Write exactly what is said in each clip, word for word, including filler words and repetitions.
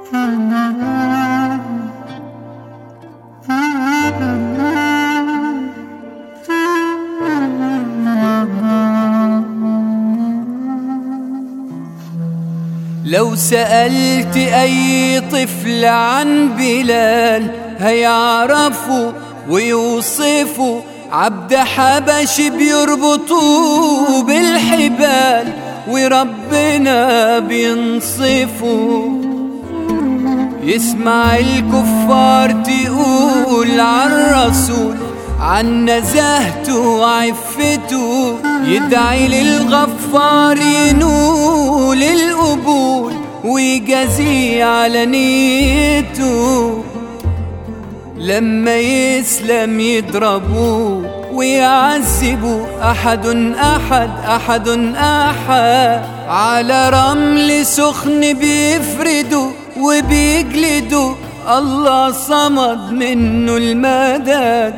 لو سألت أي طفل عن بلال هيعرفوا ويوصفوا عبد حبشي بيربطوه بالحبال وربنا بينصفه. يسمع الكفار تقول عالرسول عن نزاهته وعفته، يدعي للغفار ينول القبول ويجازيه على نيته. لما يسلم يضربوه ويعذبوا أحد أحد أحد أحد، على رمل سخن بيفردوا وبيجلدوا، الله صمد منه المدد.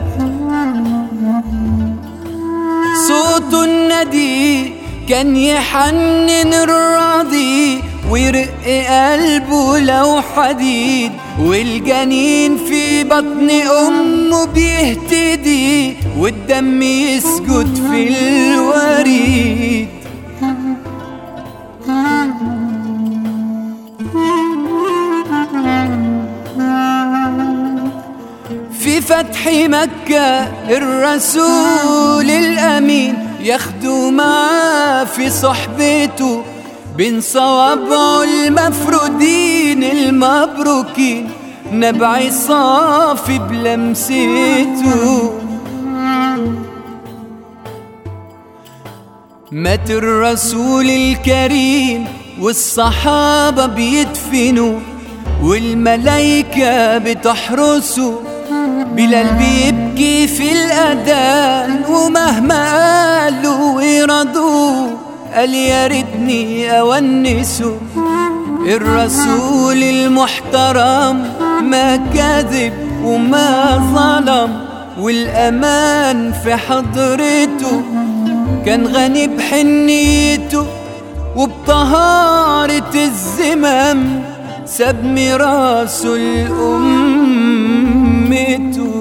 صوت الندي كان يحنن الراضي ويرق قلبه لو حديد، والجنين في بطن أمه بيهتدي والدم يسجد في الوريد. في فتح مكة الرسول الأمين ياخدوا معاه في صحبته بين صوابعه المفرودين المبروكين، نبع صافي بلمسته. مات الرسول الكريم والصحابة بيدفنوا والملايكة بتحرسه، بلال بيبكي في الأذان ومهما قالوا ويرضوه قال يا ريتني أونسه. الرسول المحترم ما كذب وما ظلم، والأمان في حضرته كان غني بحنيته وبطهارة الزمام، ساب ميراثه لأمته.